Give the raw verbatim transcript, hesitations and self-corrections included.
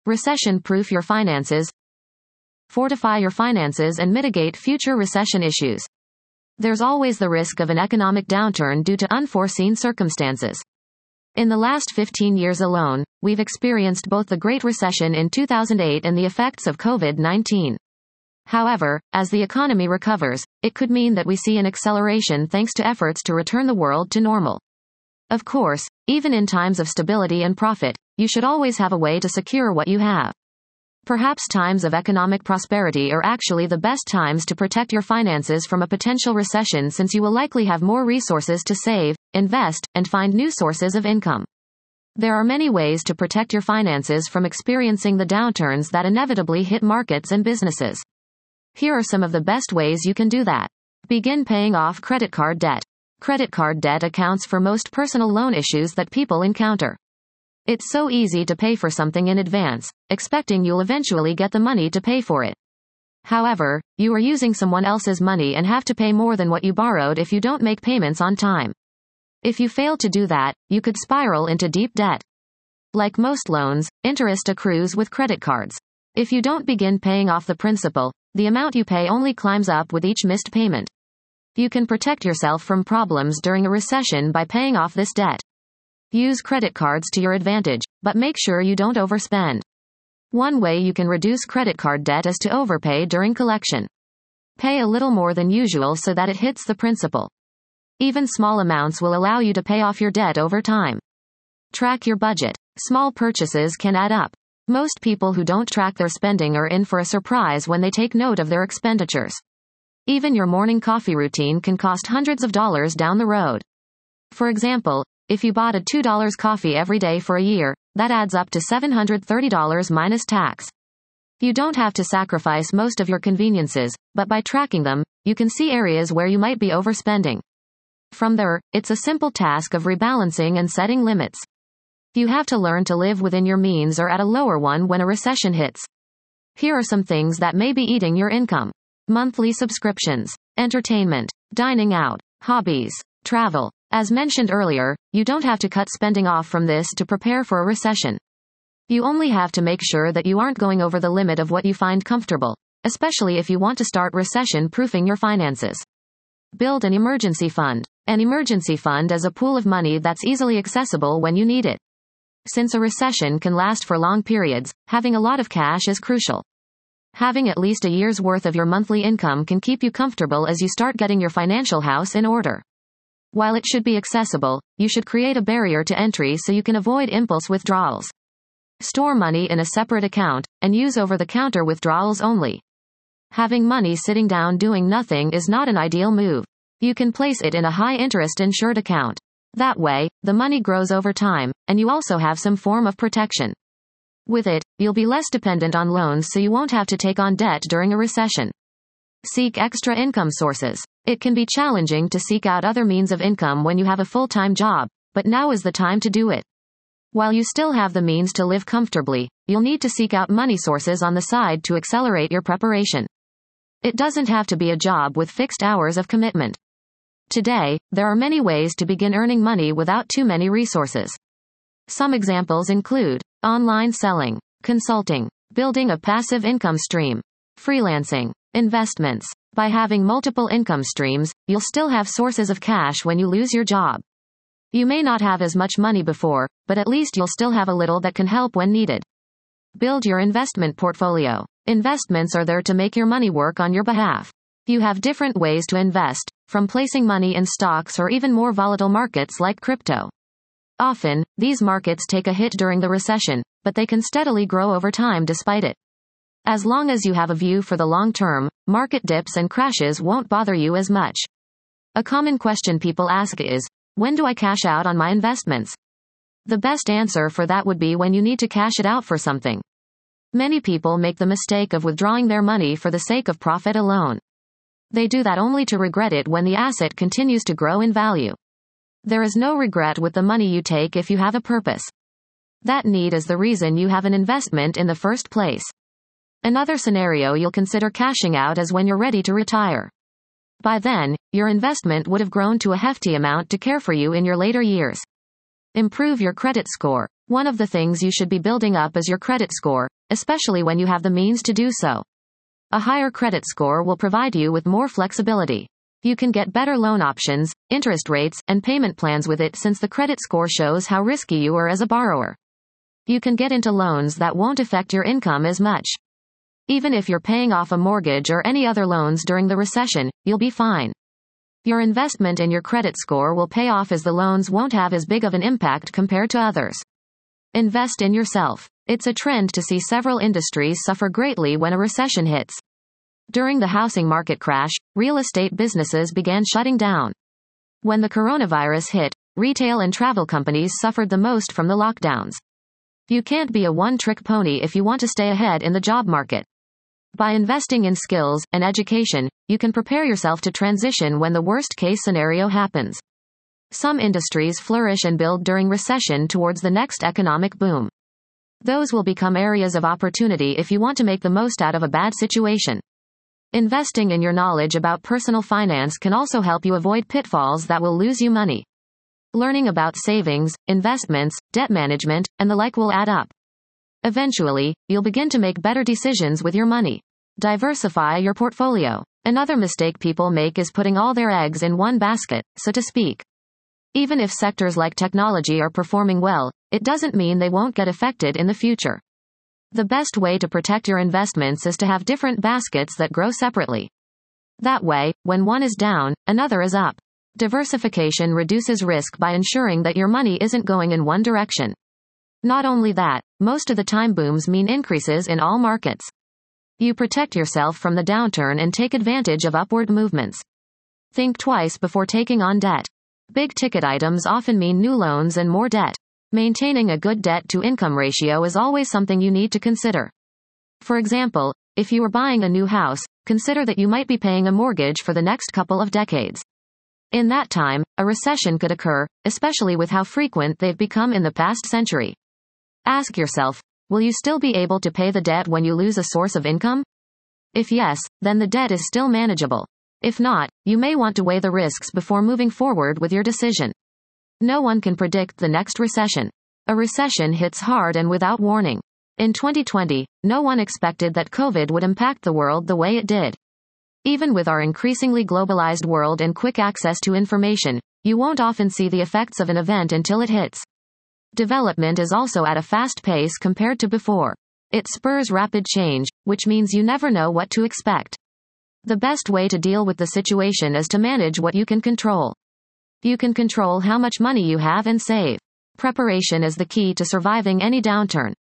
Recession-proof your finances. Fortify your finances and mitigate future recession issues. There's always the risk of an economic downturn due to unforeseen circumstances. In the last fifteen years alone, we've experienced both the Great Recession in two thousand eight and the effects of COVID nineteen. However, as the economy recovers, it could mean that we see an acceleration thanks to efforts to return the world to normal. Of course, even in times of stability and profit, you should always have a way to secure what you have. Perhaps times of economic prosperity are actually the best times to protect your finances from a potential recession, since you will likely have more resources to save, invest, and find new sources of income. There are many ways to protect your finances from experiencing the downturns that inevitably hit markets and businesses. Here are some of the best ways you can do that. Begin paying off credit card debt. Credit card debt accounts for most personal loan issues that people encounter. It's so easy to pay for something in advance, expecting you'll eventually get the money to pay for it. However, you are using someone else's money and have to pay more than what you borrowed if you don't make payments on time. If you fail to do that, you could spiral into deep debt. Like most loans, interest accrues with credit cards. If you don't begin paying off the principal, the amount you pay only climbs up with each missed payment. You can protect yourself from problems during a recession by paying off this debt. Use credit cards to your advantage, but make sure you don't overspend. One way you can reduce credit card debt is to overpay during collection. Pay a little more than usual so that it hits the principal. Even small amounts will allow you to pay off your debt over time. Track your budget. Small purchases can add up. Most people who don't track their spending are in for a surprise when they take note of their expenditures. Even your morning coffee routine can cost hundreds of dollars down the road. For example, if you bought a two dollar coffee every day for a year, that adds up to seven hundred thirty dollars minus tax. You don't have to sacrifice most of your conveniences, but by tracking them, you can see areas where you might be overspending. From there, it's a simple task of rebalancing and setting limits. You have to learn to live within your means or at a lower one when a recession hits. Here are some things that may be eating your income. Monthly subscriptions, entertainment, dining out, hobbies, travel. As mentioned earlier, you don't have to cut spending off from this to prepare for a recession. You only have to make sure that you aren't going over the limit of what you find comfortable, especially if you want to start recession-proofing your finances. Build an emergency fund. An emergency fund is a pool of money that's easily accessible when you need it. Since a recession can last for long periods, having a lot of cash is crucial. Having at least a year's worth of your monthly income can keep you comfortable as you start getting your financial house in order. While it should be accessible, you should create a barrier to entry so you can avoid impulse withdrawals. Store money in a separate account, and use over-the-counter withdrawals only. Having money sitting down doing nothing is not an ideal move. You can place it in a high-interest insured account. That way, the money grows over time, and you also have some form of protection. With it, you'll be less dependent on loans so you won't have to take on debt during a recession. Seek extra income sources. It can be challenging to seek out other means of income when you have a full-time job, but now is the time to do it. While you still have the means to live comfortably, you'll need to seek out money sources on the side to accelerate your preparation. It doesn't have to be a job with fixed hours of commitment. Today, there are many ways to begin earning money without too many resources. Some examples include online selling, consulting, building a passive income stream, freelancing, investments. By having multiple income streams, you'll still have sources of cash when you lose your job. You may not have as much money before, but at least you'll still have a little that can help when needed. Build your investment portfolio. Investments are there to make your money work on your behalf. You have different ways to invest, from placing money in stocks or even more volatile markets like crypto. Often, these markets take a hit during the recession, but they can steadily grow over time despite it. As long as you have a view for the long term, market dips and crashes won't bother you as much. A common question people ask is, when do I cash out on my investments? The best answer for that would be when you need to cash it out for something. Many people make the mistake of withdrawing their money for the sake of profit alone. They do that only to regret it when the asset continues to grow in value. There is no regret with the money you take if you have a purpose. That need is the reason you have an investment in the first place. Another scenario you'll consider cashing out is when you're ready to retire. By then, your investment would have grown to a hefty amount to care for you in your later years. Improve your credit score. One of the things you should be building up is your credit score, especially when you have the means to do so. A higher credit score will provide you with more flexibility. You can get better loan options, interest rates, and payment plans with it since the credit score shows how risky you are as a borrower. You can get into loans that won't affect your income as much. Even if you're paying off a mortgage or any other loans during the recession, you'll be fine. Your investment in your credit score will pay off as the loans won't have as big of an impact compared to others. Invest in yourself. It's a trend to see several industries suffer greatly when a recession hits. During the housing market crash, real estate businesses began shutting down. When the coronavirus hit, retail and travel companies suffered the most from the lockdowns. You can't be a one-trick pony if you want to stay ahead in the job market. By investing in skills and education, you can prepare yourself to transition when the worst-case scenario happens. Some industries flourish and build during recession towards the next economic boom. Those will become areas of opportunity if you want to make the most out of a bad situation. Investing in your knowledge about personal finance can also help you avoid pitfalls that will lose you money. Learning about savings, investments, debt management, and the like will add up. Eventually, you'll begin to make better decisions with your money. Diversify your portfolio. Another mistake people make is putting all their eggs in one basket, so to speak. Even if sectors like technology are performing well, it doesn't mean they won't get affected in the future. The best way to protect your investments is to have different baskets that grow separately. That way, when one is down, another is up. Diversification reduces risk by ensuring that your money isn't going in one direction. Not only that, most of the time booms mean increases in all markets. You protect yourself from the downturn and take advantage of upward movements. Think twice before taking on debt. Big ticket items often mean new loans and more debt. Maintaining a good debt-to-income ratio is always something you need to consider. For example, if you are buying a new house, consider that you might be paying a mortgage for the next couple of decades. In that time, a recession could occur, especially with how frequent they've become in the past century. Ask yourself, will you still be able to pay the debt when you lose a source of income? If yes, then the debt is still manageable. If not, you may want to weigh the risks before moving forward with your decision. No one can predict the next recession. A recession hits hard and without warning. In twenty twenty, no one expected that COVID would impact the world the way it did. Even with our increasingly globalized world and quick access to information, you won't often see the effects of an event until it hits. Development is also at a fast pace compared to before. It spurs rapid change, which means you never know what to expect. The best way to deal with the situation is to manage what you can control. You can control how much money you have and save. Preparation is the key to surviving any downturn.